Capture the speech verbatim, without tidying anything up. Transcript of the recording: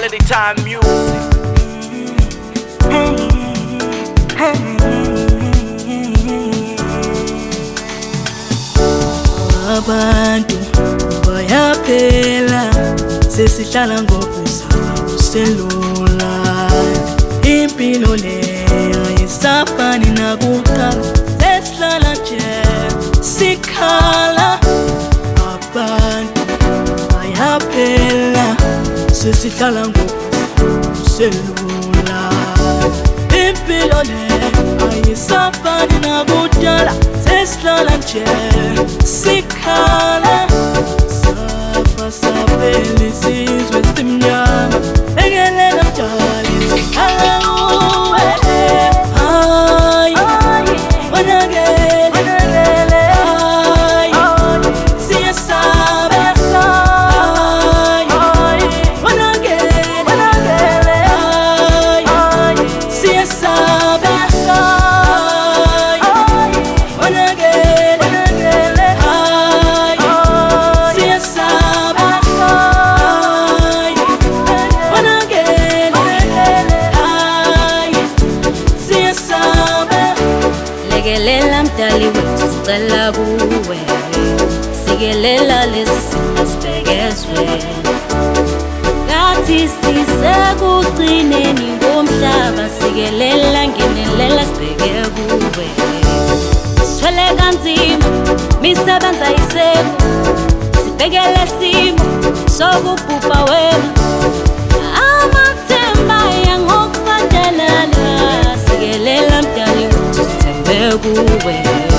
quality time music. Abantu bayaphela sesihlala ngokusaba selula impilo le ayisafani nakuqala sesihlala nje sikhala abantu bayaphela sesihlala ngokusaba selula impilo le ayisafani nakuqala sesihlala nje sikhala safa sapeli sizwe simnyama ekelela mdali sikhala uwe hayi wanakele hayi siyasaba hayi wanakele hayi siyasaba hayi wanakele Legelela mdali wethu sicela kuwe sikelela lesi simo sibhekezwe ngathi sisekugcineni komhlaba sikelela ngenelela sibheke kuwe sithwele kanzima misebenza iseko sibhekele simo sokubhubha wena amathemba yangokufandelana sikelela mdali wethu sithembe kuwe